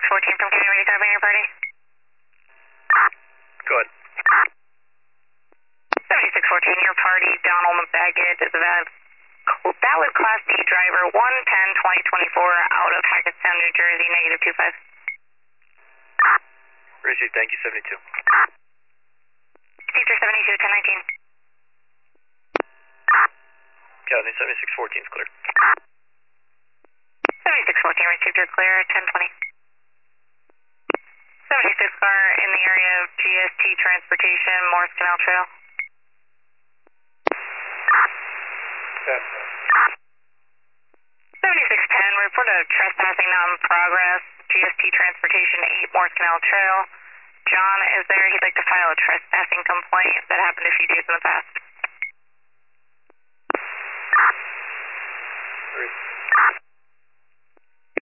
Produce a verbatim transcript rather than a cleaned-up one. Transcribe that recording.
fourteen from County ready to copy your party. Go ahead. seventy-six fourteen, your party, Donald McBaggett, is a valid, valid Class D driver, one ten twenty twenty-four, out of Hackettstown, New Jersey, negative two five. Received, thank you, seventy-two. Teacher seventy-two, ten nineteen. County seventy-six fourteen is clear. seventy-six fourteen, received your clear, ten twenty. seventy-six car in the area of G S T Transportation, Morris Canal Trail. Yes. seventy-six ten, report a trespassing not in progress, G S T Transportation, eight Morris Canal Trail. John is there, he'd like to file a trespassing complaint that happened a few days in the past. Three.